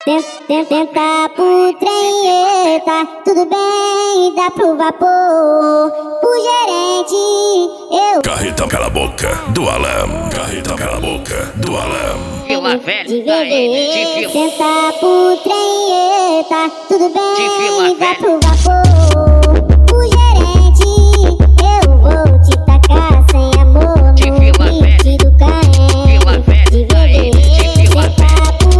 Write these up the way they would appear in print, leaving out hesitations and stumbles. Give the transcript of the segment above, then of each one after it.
Tenta pro trem, eita, tudo bem, dá pro vapor. Pro gerente, eu Carreta cala a boca do Alam. Carreta cala a boca do Alam. Vila Velha, da MTV. Tenta pro trem, eita, tudo bem, dá pro Velha. vapor. Pro gerente, eu vou te tacar sem amor no beat do KM. Vila Velha, da MTV. Vila Velha.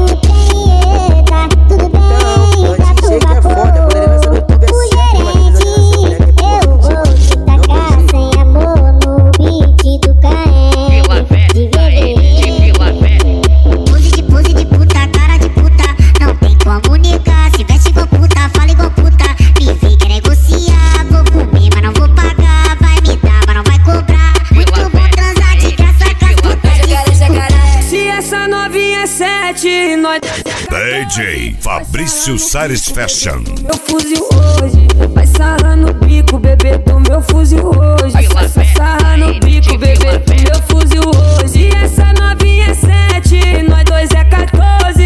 DJ Fabrício Sares Fashion. Meu fuzil hoje vai sarrar no bico, bebê do meu fuzil hoje. Vai sarrar no bico, bebê do meu fuzil hoje. E essa novinha é 7, nós dois é 14.